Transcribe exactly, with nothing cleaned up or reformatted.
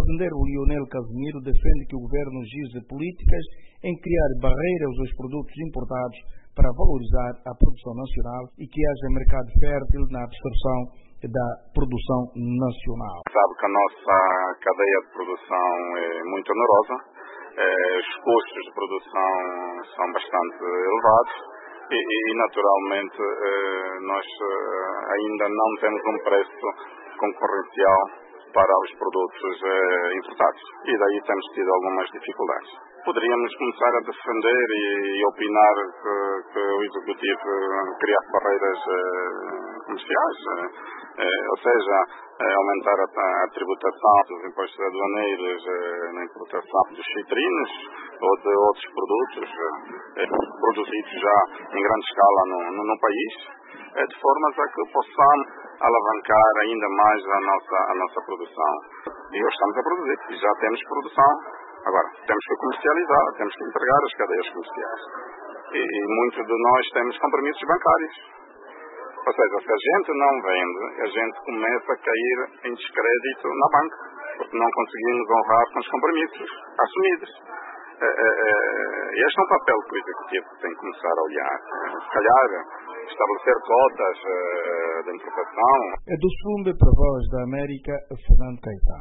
fazendeiro Lionel Casimiro defende que o governo use políticas em criar barreiras aos produtos importados para valorizar a produção nacional e que haja mercado fértil na absorção da produção nacional. Sabe que a nossa cadeia de produção é muito onerosa, os custos de produção são bastante elevados e, e naturalmente nós ainda não temos um preço concorrencial para os produtos importados e daí temos tido algumas dificuldades. Poderíamos começar a defender e opinar que, que o Executivo criasse barreiras comerciais, ou seja, aumentar a, a tributação dos impostos aduaneiros na importação dos citrinos ou de outros produtos produzidos já em grande escala no, no, no país, de forma a que possamos alavancar ainda mais a nossa, a nossa produção. E hoje estamos a produzir, e já temos produção. Agora, temos que comercializar, temos que entregar as cadeias comerciais. E, e muitos de nós temos compromissos bancários. Ou seja, se a gente não vende, a gente começa a cair em descrédito na banca, porque não conseguimos honrar com os compromissos assumidos. Este é um papel que o Executivo tem que começar a olhar. Se calhar, estabelecer cotas de importação. É do Sumbe para a Voz da América, Fernando Caetano.